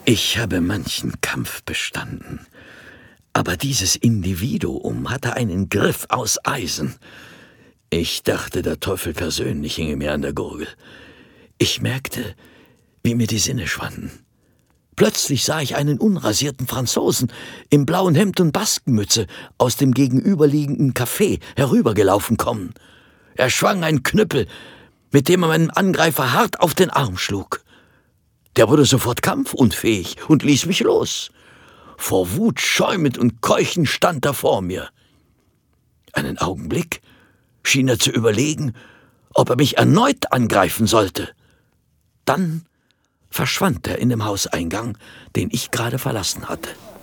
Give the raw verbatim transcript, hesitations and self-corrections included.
Ich habe manchen Kampf bestanden, aber dieses Individuum hatte einen Griff aus Eisen. Ich dachte, der Teufel persönlich hinge mir an der Gurgel. Ich merkte, wie mir die Sinne schwanden. Plötzlich sah ich einen unrasierten Franzosen im blauen Hemd und Baskenmütze aus dem gegenüberliegenden Café herübergelaufen kommen. Er schwang einen Knüppel, mit dem er meinen Angreifer hart auf den Arm schlug. Der wurde sofort kampfunfähig und ließ mich los. Vor Wut schäumend und keuchend stand er vor mir. Einen Augenblick schien er zu überlegen, ob er mich erneut angreifen sollte. Dann verschwand er in dem Hauseingang, den ich gerade verlassen hatte.